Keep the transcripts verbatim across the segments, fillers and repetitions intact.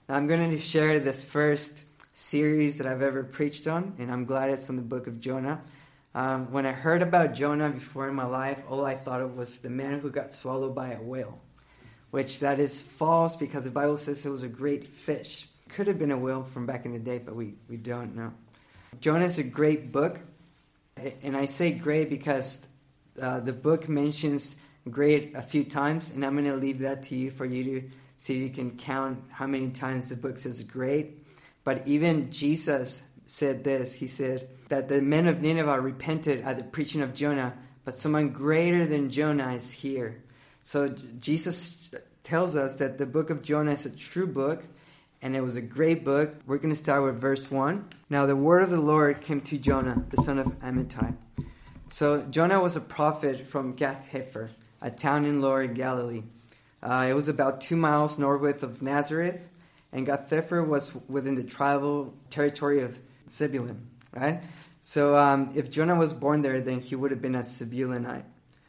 Now, I'm going to share this first series that I've ever preached on, and I'm glad it's on the book of Jonah. Um, when I heard about Jonah before in my life, all I thought of was the man who got swallowed by a whale, which that is false because the Bible says it was a great fish. Could have been a whale from back in the day, but we, we don't know. Jonah is a great book, and I say great because uh, the book mentions great a few times, and I'm going to leave that to you for you to see if you can count how many times the book says great. But even Jesus said this. He said that the men of Nineveh repented at the preaching of Jonah, but someone greater than Jonah is here. So Jesus tells us that the book of Jonah is a true book, and it was a great book. We're going to start with verse one. Now the word of the Lord came to Jonah, the son of Amittai. So Jonah was a prophet from Gath-Hepher, a town in Lower Galilee. Uh, it was about two miles northwest of Nazareth, and Gath-Hepher was within the tribal territory of Zebulun, right? So um, if Jonah was born there, then he would have been a Zebulunite.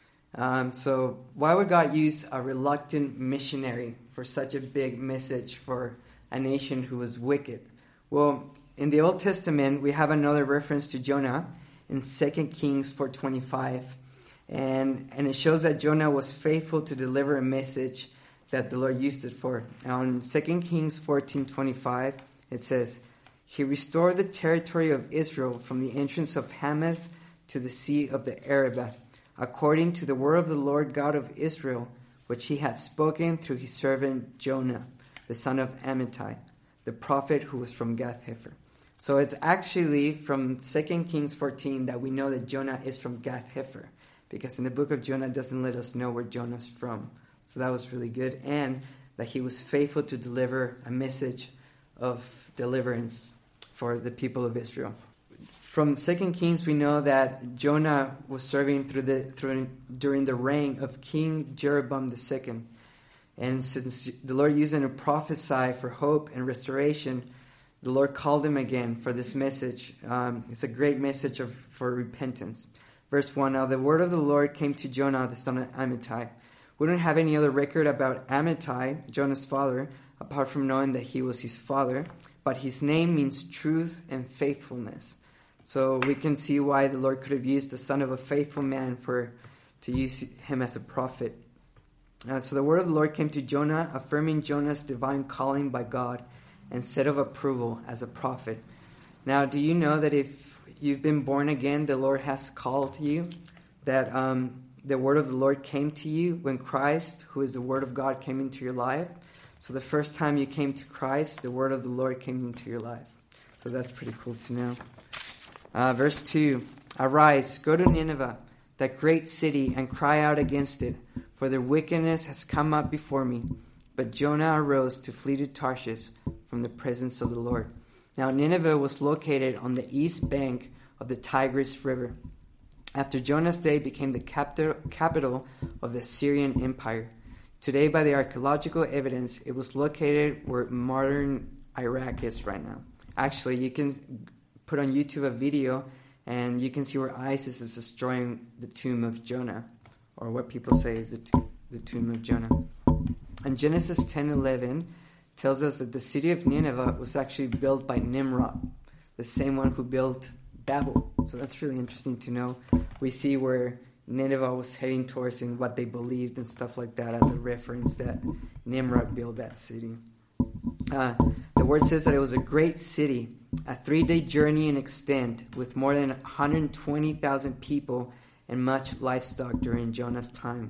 Um, so why would God use a reluctant missionary for such a big message for a nation who was wicked? Well, in the Old Testament, we have another reference to Jonah in Second Kings four twenty-five. And, and it shows that Jonah was faithful to deliver a message that the Lord used it for. On Second Kings fourteen twenty-five, it says, "He restored the territory of Israel from the entrance of Hamath to the sea of the Arabah, according to the word of the Lord God of Israel, which he had spoken through his servant Jonah, the son of Amittai, the prophet who was from Gath-Hepher." So it's actually from Second Kings fourteen that we know that Jonah is from Gath-Hepher, because in the book of Jonah it doesn't let us know where Jonah's from. So that was really good. And that he was faithful to deliver a message of deliverance for the people of Israel. From Second Kings, we know that Jonah was serving through the through during the reign of King Jeroboam the Second. And since the Lord used him to prophesy for hope and restoration, the Lord called him again for this message. Um, it's a great message of for repentance. Verse one, "Now the word of the Lord came to Jonah, the son of Amittai." We don't have any other record about Amittai, Jonah's father, apart from knowing that he was his father. But his name means truth and faithfulness. So we can see why the Lord could have used the son of a faithful man for to use him as a prophet. Uh, so the word of the Lord came to Jonah, affirming Jonah's divine calling by God and set of approval as a prophet. Now, do you know that if you've been born again, the Lord has called you? That um, the word of the Lord came to you when Christ, who is the word of God, came into your life. So the first time you came to Christ, the word of the Lord came into your life. So that's pretty cool to know. Uh, verse two, "Arise, go to Nineveh, that great city, and cry out against it, for their wickedness has come up before me." But Jonah arose to flee to Tarshish from the presence of the Lord. Now Nineveh was located on the east bank of the Tigris River. After Jonah's day became the capital of the Syrian Empire. Today, by the archaeological evidence, it was located where modern Iraq is right now. Actually, you can put on YouTube a video and you can see where ISIS is destroying the tomb of Jonah, or what people say is the, to- the tomb of Jonah. And Genesis ten eleven tells us that the city of Nineveh was actually built by Nimrod, the same one who built Babel. So that's really interesting to know. We see where Nineveh was heading towards and what they believed and stuff like that as a reference that Nimrod built that city. Uh, the word says that it was a great city, a three-day journey in extent, with more than one hundred twenty thousand people and much livestock during Jonah's time.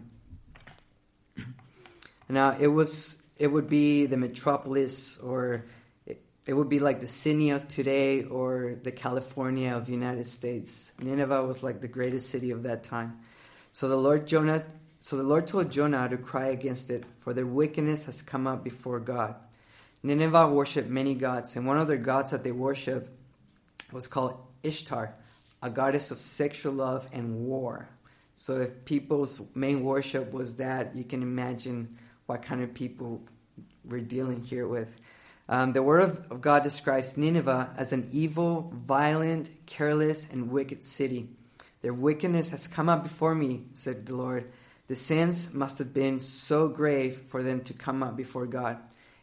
Now, it was it would be the metropolis, or it, it would be like the Sydney of today, or the California of the United States. Nineveh was like the greatest city of that time. So the Lord Jonah, so the Lord told Jonah to cry against it, for their wickedness has come up before God. Nineveh worshipped many gods, and one of their gods that they worshipped was called Ishtar, a goddess of sexual love and war. So if people's main worship was that, you can imagine what kind of people we're dealing here with. Um, the word of, of God describes Nineveh as an evil, violent, careless, and wicked city. Their wickedness has come up before me, said the Lord. The sins must have been so grave for them to come up before God.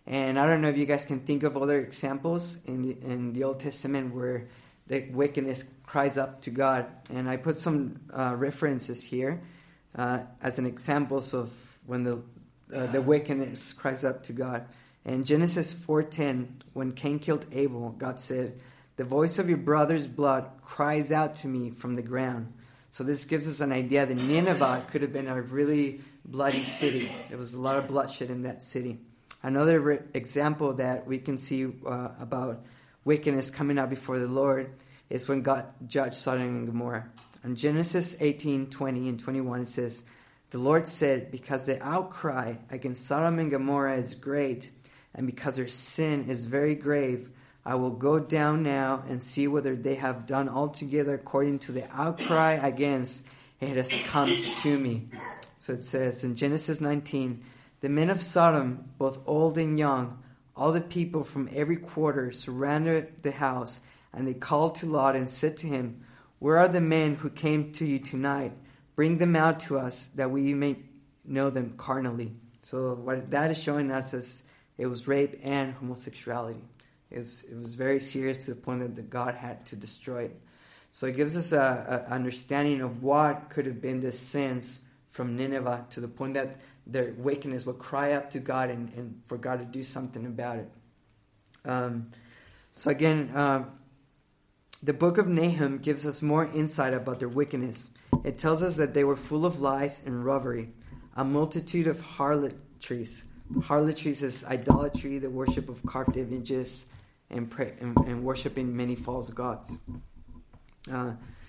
And I don't know if you guys can think of other examples in the, in the Old Testament where the wickedness cries up to God. And I put some uh, references here uh, as an examples of when the uh, the wickedness cries up to God. In Genesis four ten, when Cain killed Abel, God said, "The voice of your brother's blood cries out to me from the ground." So this gives us an idea that Nineveh could have been a really bloody city. There was a lot of bloodshed in that city. Another re- example that we can see uh, about wickedness coming out before the Lord is when God judged Sodom and Gomorrah. In Genesis eighteen twenty and twenty-one, it says, "The Lord said, because the outcry against Sodom and Gomorrah is great, and because their sin is very grave, I will go down now and see whether they have done altogether according to the outcry against it has come to me." So it says in Genesis nineteen, "The men of Sodom, both old and young, all the people from every quarter surrounded the house, and they called to Lot and said to him, 'Where are the men who came to you tonight? Bring them out to us, that we may know them carnally.'" So what that is showing us is it was rape and homosexuality. It was, it was very serious to the point that the God had to destroy it. So it gives us a, a understanding of what could have been the sins from Nineveh, to the point that their wickedness will cry up to God and, and for God to do something about it. Um, so again, uh, the book of Nahum gives us more insight about their wickedness. It tells us that they were full of lies and robbery, a multitude of harlotries. Harlotries is idolatry, the worship of carved images, and, pray, and, and worshiping many false gods. Uh,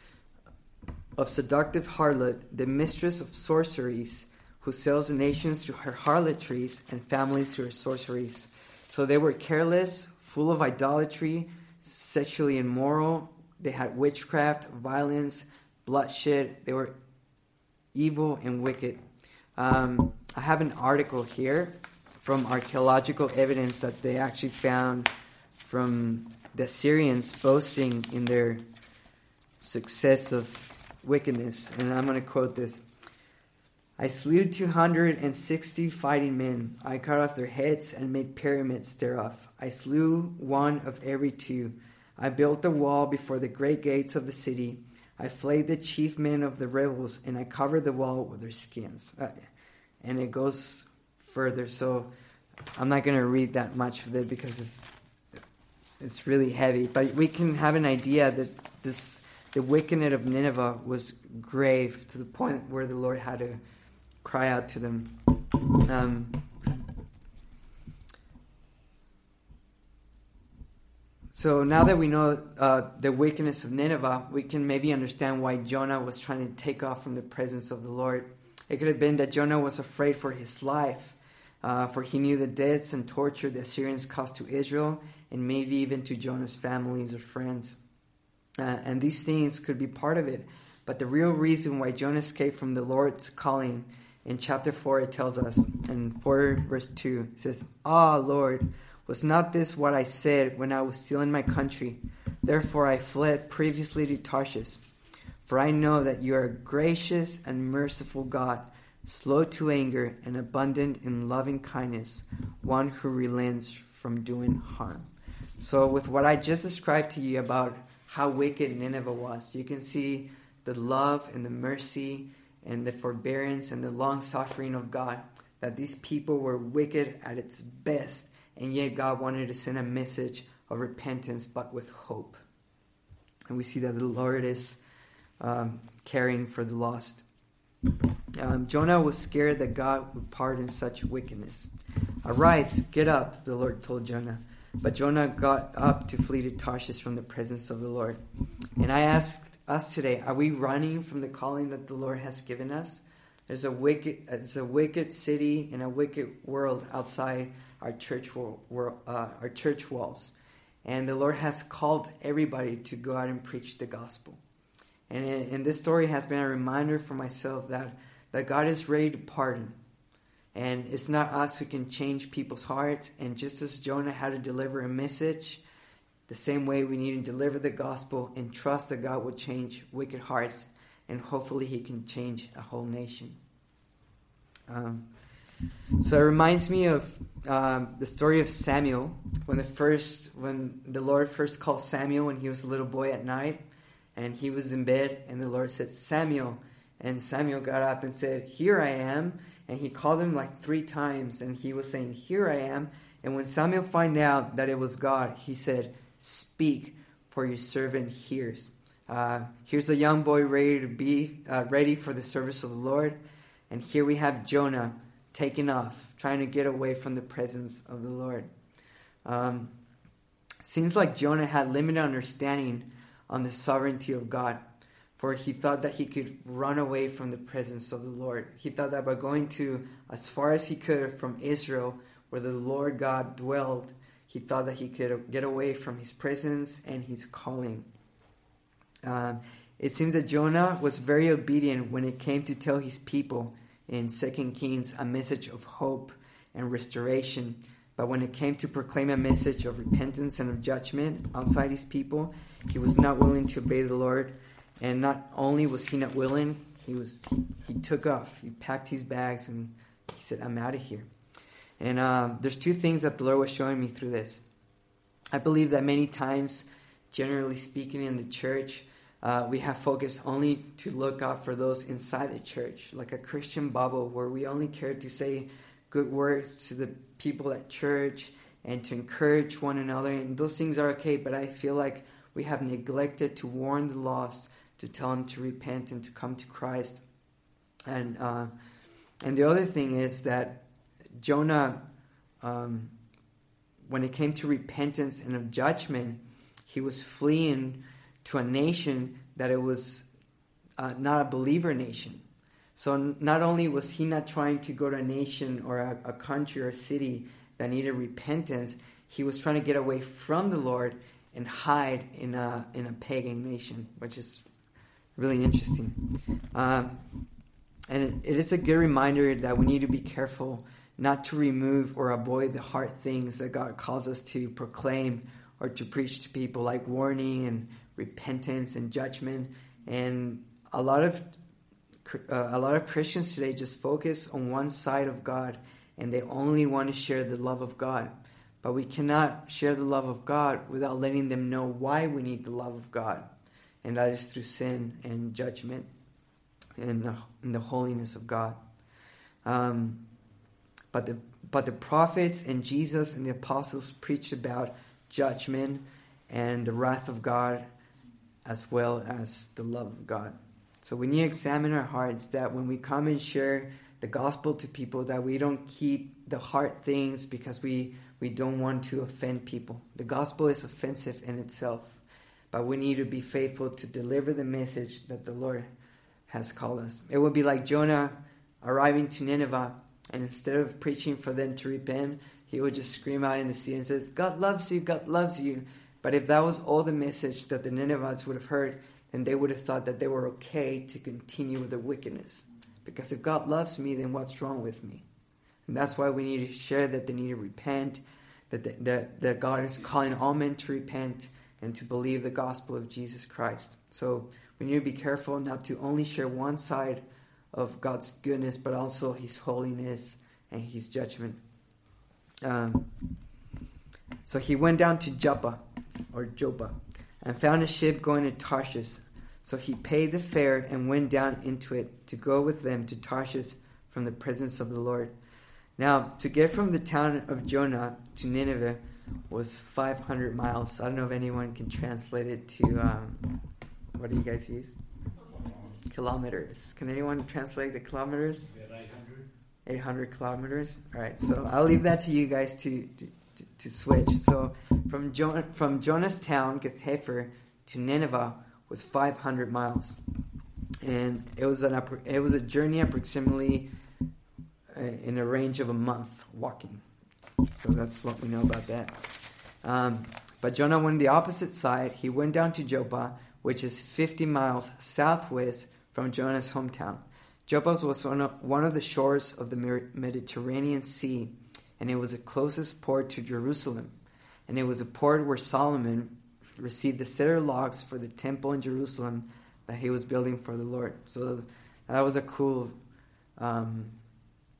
of seductive harlot, the mistress of sorceries, who sells the nations to her harlotries and families to her sorceries. So they were careless, full of idolatry, sexually immoral. They had witchcraft, violence, bloodshed. They were evil and wicked. Um, I have an article here from archaeological evidence that they actually found from the Assyrians boasting in their success of wickedness. And I'm going to quote this. "I slew two hundred sixty fighting men. I cut off their heads and made pyramids thereof. I slew one of every two. I built a wall before the great gates of the city. I flayed the chief men of the rebels, and I covered the wall with their skins." Uh, and it goes further. So I'm not going to read that much of it because it's it's really heavy. But we can have an idea that this the wickedness of Nineveh was grave, to the point where the Lord had to cry out to them. Um, so now that we know uh, the wickedness of Nineveh, we can maybe understand why Jonah was trying to take off from the presence of the Lord. It could have been that Jonah was afraid for his life, uh, for he knew the deaths and torture the Assyrians caused to Israel, and maybe even to Jonah's families or friends. Uh, and these things could be part of it. But the real reason why Jonah escaped from the Lord's calling, in chapter four, it tells us, in four verse two, it says, "Ah, Lord, was not this what I said when I was still in my country? Therefore I fled previously to Tarshish. For I know that you are a gracious and merciful God, slow to anger and abundant in loving kindness, one who relents from doing harm." So with what I just described to you about how wicked Nineveh was, you can see the love and the mercy and the forbearance and the long-suffering of God, that these people were wicked at its best, and yet God wanted to send a message of repentance, but with hope. And we see that the Lord is um, caring for the lost. Um, Jonah was scared that God would pardon such wickedness. "Arise, get up," the Lord told Jonah. But Jonah got up to flee to Tarshish from the presence of the Lord. And I ask us today, are we running from the calling that the Lord has given us? There's a wicked, there's a wicked city and a wicked world outside our church, world, uh, our church walls. And the Lord has called everybody to go out and preach the gospel. And, and this story has been a reminder for myself that, that God is ready to pardon. And it's not us who can change people's hearts. And just as Jonah had to deliver a message, the same way we need to deliver the gospel and trust that God will change wicked hearts. And hopefully he can change a whole nation. Um, So it reminds me of um, the story of Samuel, when the first, when the Lord first called Samuel when he was a little boy at night, and he was in bed, and the Lord said, "Samuel," and Samuel got up and said, "Here I am," and he called him like three times, and he was saying, "Here I am," and when Samuel found out that it was God, he said, "Speak, for your servant hears." Uh, here's a young boy ready to be uh, ready for the service of the Lord, and here we have Jonah taking off, trying to get away from the presence of the Lord. Um, seems like Jonah had limited understanding on the sovereignty of God, for he thought that he could run away from the presence of the Lord. He thought that by going to as far as he could from Israel, where the Lord God dwelled, he thought that he could get away from his presence and his calling. Um, it seems that Jonah was very obedient when it came to tell his people in Second Kings a message of hope and restoration. But when it came to proclaim a message of repentance and of judgment outside his people, he was not willing to obey the Lord. And not only was he not willing, he was he, he took off. He packed his bags and he said, "I'm out of here." And um, there's two things that the Lord was showing me through this. I believe that many times, generally speaking in the church, uh, we have focused only to look out for those inside the church, like a Christian bubble where we only care to say good words to the people at church and to encourage one another. And those things are okay, but I feel like we have neglected to warn the lost, to tell them to repent and to come to Christ. And uh, and the other thing is that Jonah, um, when it came to repentance and of judgment, he was fleeing to a nation that it was uh, not a believer nation. So not only was he not trying to go to a nation or a, a country or a city that needed repentance, he was trying to get away from the Lord and hide in a in a pagan nation, which is really interesting. Um, and it, it is a good reminder that we need to be careful not to remove or avoid the hard things that God calls us to proclaim or to preach to people, like warning and repentance and judgment. And a lot of uh, a lot of Christians today just focus on one side of God, and they only want to share the love of God. But we cannot share the love of God without letting them know why we need the love of God, and that is through sin and judgment and the, and the holiness of God. Um, but the but the prophets and Jesus and the apostles preached about judgment and the wrath of God, as well as the love of God. So we need to examine our hearts, that when we come and share the gospel to people, that we don't keep the hard things because we, we don't want to offend people. The gospel is offensive in itself, but we need to be faithful to deliver the message that the Lord has called us. It would be like Jonah arriving to Nineveh, and instead of preaching for them to repent, he would just scream out in the sea and says, "God loves you, God loves you." But if that was all the message that the Ninevites would have heard, then they would have thought that they were okay to continue with their wickedness. Because if God loves me, then what's wrong with me? And that's why we need to share that they need to repent, that, the, that, that God is calling all men to repent and to believe the gospel of Jesus Christ. So we need to be careful not to only share one side of God's goodness, but also his holiness and his judgment. Um, so he went down to Joppa, or Joppa, and found a ship going to Tarshish. So he paid the fare and went down into it to go with them to Tarshish from the presence of the Lord. Now, to get from the town of Jonah to Nineveh was five hundred miles. I don't know if anyone can translate it to, um, what do you guys use? Kilometers. Can anyone translate the kilometers? eight hundred. eight hundred kilometers. All right, so I'll leave that to you guys to to, to, to switch. So from jo- from Jonah's town, Gath-hepher, to Nineveh was five hundred miles, and it was an it was a journey approximately uh, in a range of a month walking. So that's what we know about that. Um, but Jonah went the opposite side. He went down to Joppa, which is fifty miles southwest from Jonah's hometown. Joppa was one of, one of the shores of the Mediterranean Sea, and it was the closest port to Jerusalem. And it was a port where Solomon received the cedar logs for the temple in Jerusalem that he was building for the Lord. So that was a cool um,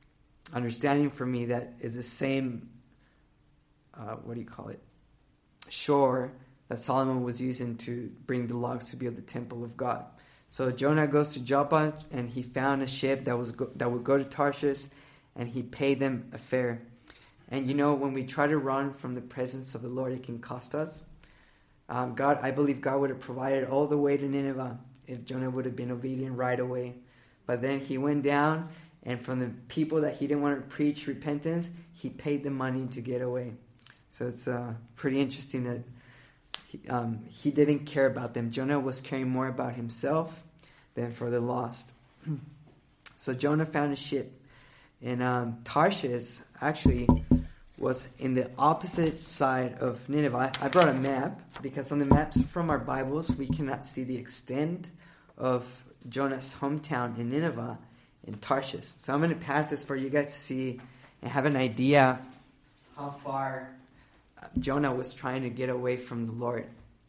understanding for me that is the same, uh, what do you call it, shore that Solomon was using to bring the logs to build the temple of God. So Jonah goes to Joppa, and he found a ship that was go- that would go to Tarshish, and he paid them a fare. And you know, when we try to run from the presence of the Lord, it can cost us. Um, God, I believe God would have provided all the way to Nineveh if Jonah would have been obedient right away. But then he went down, and from the people that he didn't want to preach repentance, he paid them money to get away. So it's uh, pretty interesting that he, um, he didn't care about them. Jonah was caring more about himself than for the lost. So Jonah found a ship. And um, Tarshish actually was in the opposite side of Nineveh. I, I brought a map because on the maps from our Bibles, we cannot see the extent of Jonah's hometown in Nineveh in Tarshish. So I'm going to pass this for you guys to see and have an idea how far Jonah was trying to get away from the Lord.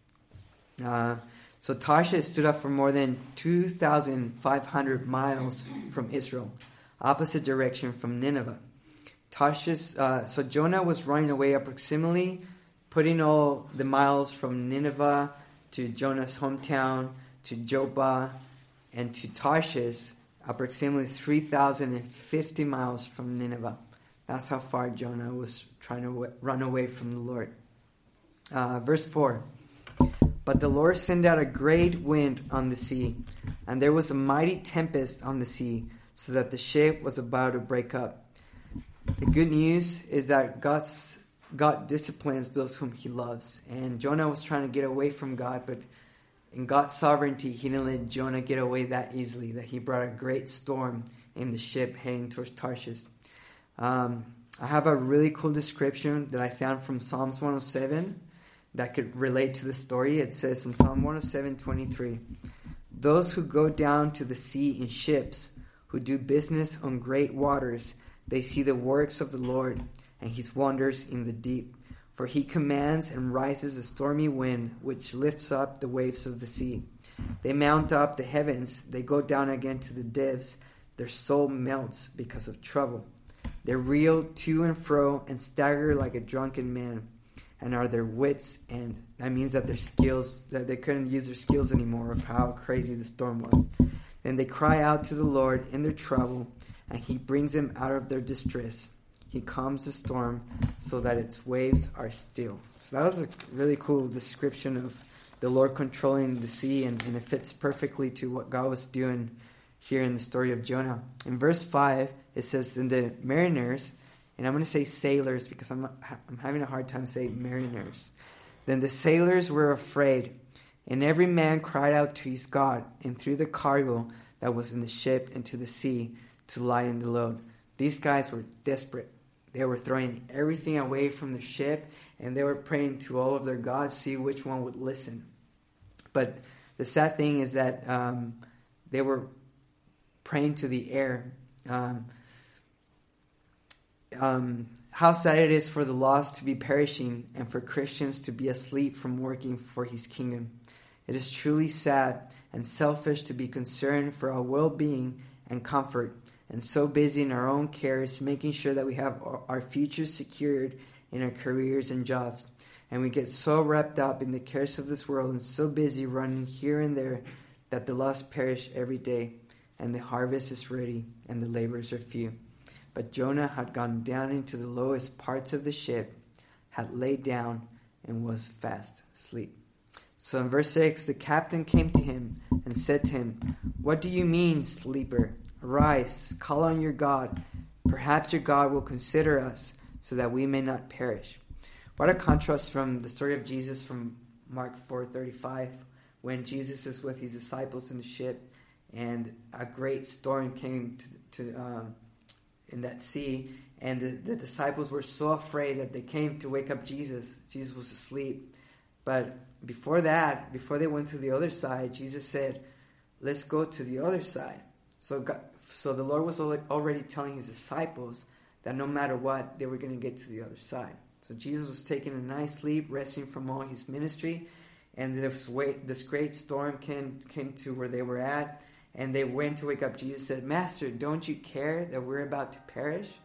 Uh, so Tarshish stood up for more than two thousand five hundred miles from Israel, opposite direction from Nineveh. Tarshish, uh, so Jonah was running away approximately, putting all the miles from Nineveh to Jonah's hometown, to Joppa, and to Tarshish, approximately three thousand fifty miles from Nineveh. That's how far Jonah was trying to w- run away from the Lord. Uh, verse four. But the Lord sent out a great wind on the sea, and there was a mighty tempest on the sea, so that the ship was about to break up. The good news is that God's, God disciplines those whom he loves. And Jonah was trying to get away from God, but in God's sovereignty, he didn't let Jonah get away that easily, that he brought a great storm in the ship heading towards Tarshish. Um, I have a really cool description that I found from Psalms one oh seven that could relate to the story. It says in Psalm one oh seven twenty-three, "Those who go down to the sea in ships, who do business on great waters, they see the works of the Lord and his wonders in the deep. For he commands and rises a stormy wind, which lifts up the waves of the sea. They mount up the heavens, they go down again to the depths. Their soul melts because of trouble. They reel to and fro and stagger like a drunken man, and are their wits, and that means that their skills, that they couldn't use their skills anymore of how crazy the storm was. Then they cry out to the Lord in their trouble, and he brings them out of their distress. He calms the storm so that its waves are still." So that was a really cool description of the Lord controlling the sea, and, and it fits perfectly to what God was doing here in the story of Jonah. In verse five, it says, "And the mariners," and I'm going to say sailors because I'm I'm having a hard time saying mariners. "Then the sailors were afraid, and every man cried out to his God, and threw the cargo that was in the ship into the sea to lighten the load." These guys were desperate. They were throwing everything away from the ship, and they were praying to all of their gods, see which one would listen. But the sad thing is that um, they were praying to the air. Um, um, how sad it is for the lost to be perishing and for Christians to be asleep from working for his kingdom. It is truly sad and selfish to be concerned for our well-being and comfort, and so busy in our own cares, making sure that we have our future secured in our careers and jobs. And we get so wrapped up in the cares of this world and so busy running here and there that the lost perish every day, and the harvest is ready and the laborers are few. But Jonah had gone down into the lowest parts of the ship, had laid down, and was fast asleep. So in verse six, the captain came to him and said to him, "What do you mean, sleeper? Arise, call on your God. Perhaps your God will consider us so that we may not perish." What a contrast from the story of Jesus from Mark four thirty-five, when Jesus is with his disciples in the ship and a great storm came to, to um, in that sea, and the, the disciples were so afraid that they came to wake up Jesus. Jesus was asleep. But before that, before they went to the other side, Jesus said, "Let's go to the other side." So God, so the Lord was already telling his disciples that no matter what, they were going to get to the other side. So Jesus was taking a nice sleep, resting from all his ministry, and this way, this great storm came, came to where they were at, and they went to wake up Jesus, said, "Master, don't you care that we're about to perish?"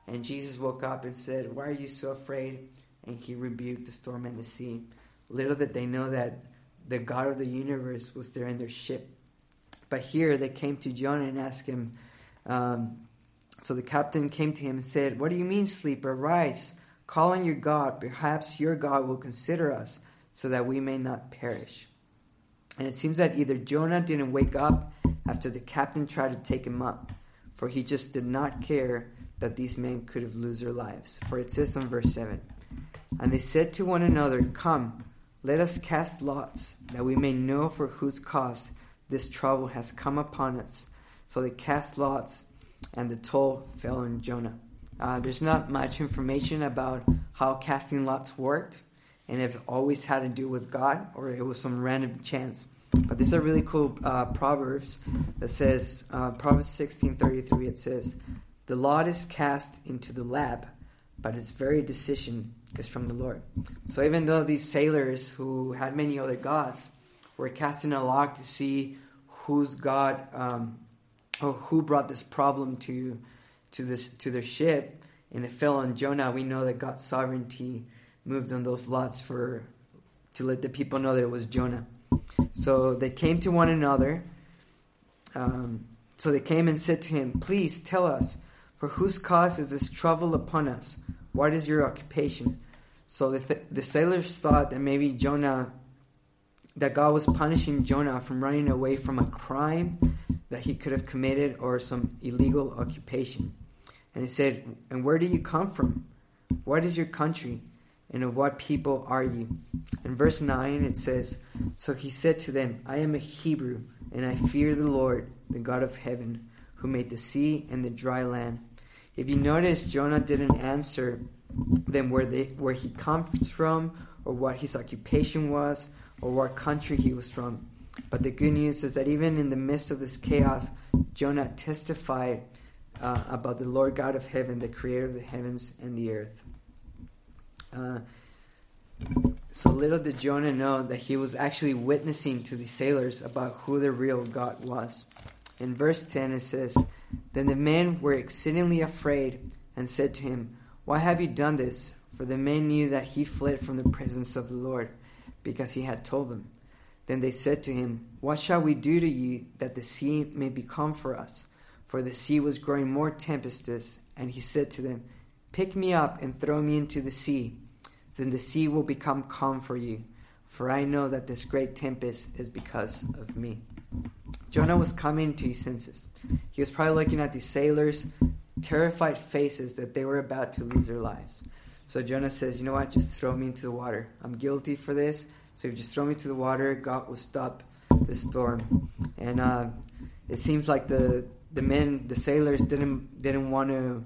And Jesus woke up and said, "Why are you so afraid?" And he rebuked the storm and the sea. Little did they know that the God of the universe was there in their ship. But here they came to Jonah and asked him, um, so the captain came to him and said, "What do you mean, sleeper? Rise, call on your God. Perhaps your God will consider us so that we may not perish." And it seems that either Jonah didn't wake up after the captain tried to take him up, for he just did not care that these men could have lost their lives. For it says in verse seven, "And they said to one another, 'Come, let us cast lots, that we may know for whose cause this trouble has come upon us.' So they cast lots, and the toll fell on Jonah." Uh, there's not much information about how casting lots worked, and if it always had to do with God, or it was some random chance. But this is a really cool uh, Proverbs that says, uh, Proverbs sixteen thirty-three, it says, "The lot is cast into the lap, but its very decision is from the Lord." So even though these sailors who had many other gods were casting a lot to see whose God, um, or who brought this problem to to this to their ship, and it fell on Jonah, we know that God's sovereignty moved on those lots for to let the people know that it was Jonah. So they came to one another. Um, so they came and said to him, "Please tell us, for whose cause is this trouble upon us? What is your occupation?" So the, th- the sailors thought that maybe Jonah, that God was punishing Jonah from running away from a crime that he could have committed or some illegal occupation. And he said, "And where do you come from? What is your country? And of what people are you?" In verse nine it says, "So he said to them, 'I am a Hebrew, and I fear the Lord, the God of heaven, who made the sea and the dry land.'" If you notice, Jonah didn't answer them where they where he comes from, or what his occupation was, or what country he was from. But the good news is that even in the midst of this chaos, Jonah testified uh, about the Lord God of heaven, the creator of the heavens and the earth. Uh, so little did Jonah know that he was actually witnessing to the sailors about who the real God was. In verse ten it says, "Then the men were exceedingly afraid and said to him, 'Why have you done this?' For the men knew that he fled from the presence of the Lord, because he had told them. Then they said to him, 'What shall we do to you that the sea may be calm for us?' For the sea was growing more tempestuous. And he said to them, 'Pick me up and throw me into the sea. Then the sea will become calm for you. For I know that this great tempest is because of me.'" Jonah was coming to his senses. He was probably looking at the sailors' terrified faces that they were about to lose their lives. So Jonah says, "You know what? Just throw me into the water. I'm guilty for this. So if you just throw me into the water, God will stop the storm." And uh, it seems like the the men, the sailors, didn't didn't want to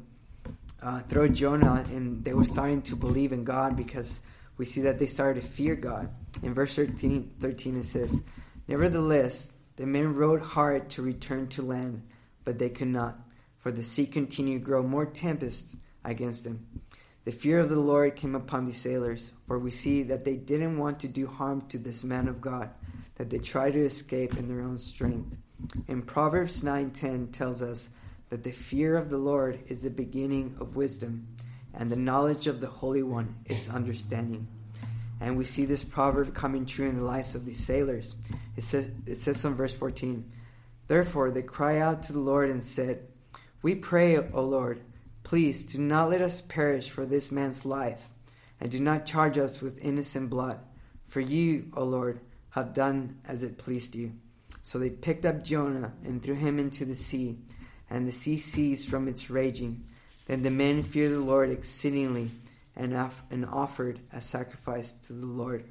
uh, throw Jonah, and they were starting to believe in God, because we see that they started to fear God. In verse thirteen, thirteen it says, "Nevertheless, the men rowed hard to return to land, but they could not, for the sea continued to grow more tempests against them. The fear of the Lord came upon the sailors, for we see that they didn't want to do harm to this man of God, that they tried to escape in their own strength." And Proverbs nine ten tells us that the fear of the Lord is the beginning of wisdom, and the knowledge of the Holy One is understanding. And we see this proverb coming true in the lives of these sailors. It says, it says in verse fourteen, "Therefore they cry out to the Lord and said, 'We pray, O Lord, please do not let us perish for this man's life, and do not charge us with innocent blood. For you, O Lord, have done as it pleased you.' So they picked up Jonah and threw him into the sea, and the sea ceased from its raging. Then the men feared the Lord exceedingly, and, off- and offered a sacrifice to the Lord."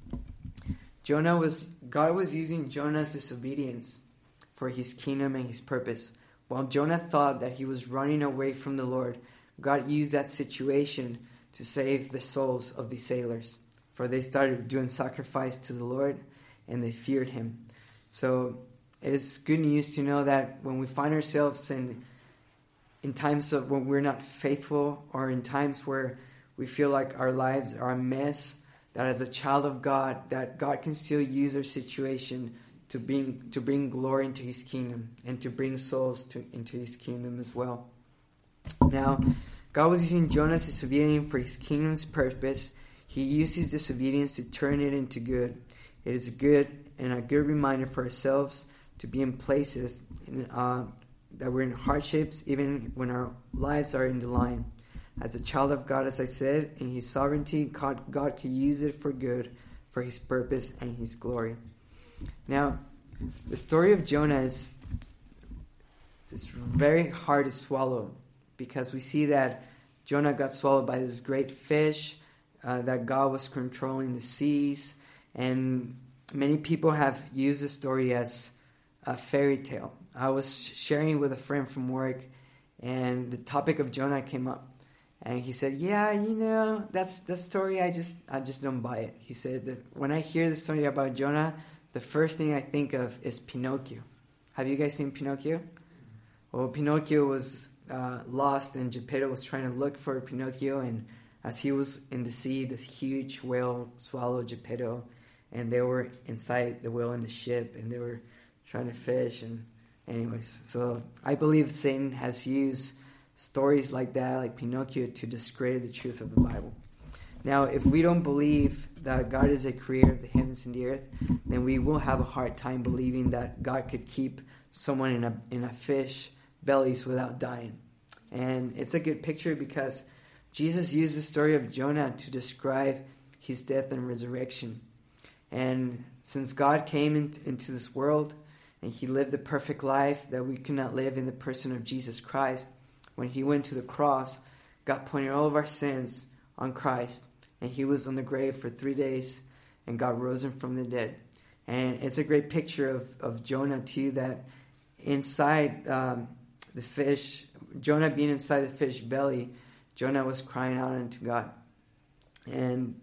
Jonah was God was using Jonah's disobedience for his kingdom and his purpose. While Jonah thought that he was running away from the Lord, God used that situation to save the souls of the sailors. For they started doing sacrifice to the Lord, and they feared him. So it is good news to know that when we find ourselves in in times of when we're not faithful, or in times where we feel like our lives are a mess, that as a child of God, that God can still use our situation to bring to bring glory into his kingdom, and to bring souls to into his kingdom as well. Now, God was using Jonah's disobedience for his kingdom's purpose. He used his disobedience to turn it into good. It is a good and a good reminder for ourselves to be in places in, uh, that we're in hardships, even when our lives are in the line. As a child of God, as I said, in his sovereignty, God, God can use it for good, for his purpose and his glory. Now, the story of Jonah is, is very hard to swallow, because we see that Jonah got swallowed by this great fish, uh, that God was controlling the seas, and many people have used the story as a fairy tale. I was sharing with a friend from work, and the topic of Jonah came up, and he said, "Yeah, you know, that's the story. I just, I just don't buy it." He said that when I hear the story about Jonah, the first thing I think of is Pinocchio. Have you guys seen Pinocchio? Well, Pinocchio was uh, lost, and Geppetto was trying to look for Pinocchio, and as he was in the sea, this huge whale swallowed Geppetto, and they were inside the whale in the ship, and they were trying to fish. And anyways, so I believe Satan has used stories like that, like Pinocchio, to discredit the truth of the Bible. Now, if we don't believe that God is a creator of the heavens and the earth, then we will have a hard time believing that God could keep someone in a in a fish bellies without dying. And it's a good picture because Jesus used the story of Jonah to describe his death and resurrection. And since God came into, into this world and he lived the perfect life that we could not live in the person of Jesus Christ, when he went to the cross, God pointed all of our sins on Christ, and he was on the grave for three days, and God rose him from the dead. And it's a great picture of, of Jonah too, that inside um, the fish, Jonah being inside the fish belly, Jonah was crying out unto God. And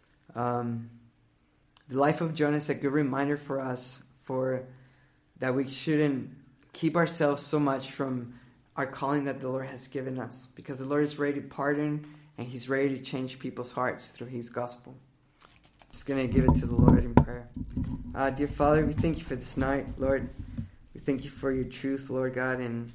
um, the life of Jonah is a good reminder for us for that we shouldn't keep ourselves so much from our calling that the Lord has given us, because the Lord is ready to pardon, and he's ready to change people's hearts through his gospel. Just going to give it to the Lord in prayer. Uh, dear Father, we thank you for this night, Lord. We thank you for your truth, Lord God, and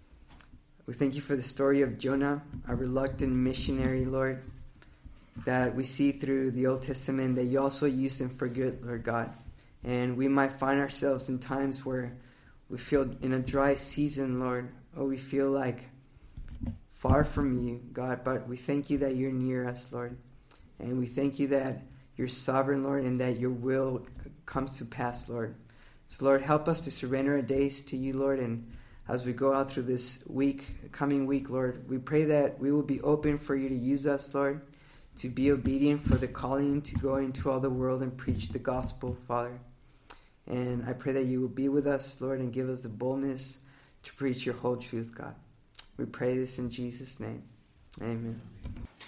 we thank you for the story of Jonah, a reluctant missionary, Lord, that we see through the Old Testament, that you also used him for good, Lord God. And we might find ourselves in times where we feel in a dry season, Lord, or we feel like far from you, God, but we thank you that you're near us, Lord. And we thank you that you're sovereign, Lord, and that your will comes to pass, Lord. So, Lord, help us to surrender our days to you, Lord, and as we go out through this week, coming week, Lord, we pray that we will be open for you to use us, Lord, to be obedient for the calling to go into all the world and preach the gospel, Father. And I pray that you will be with us, Lord, and give us the boldness to preach your whole truth, God. We pray this in Jesus' name. Amen.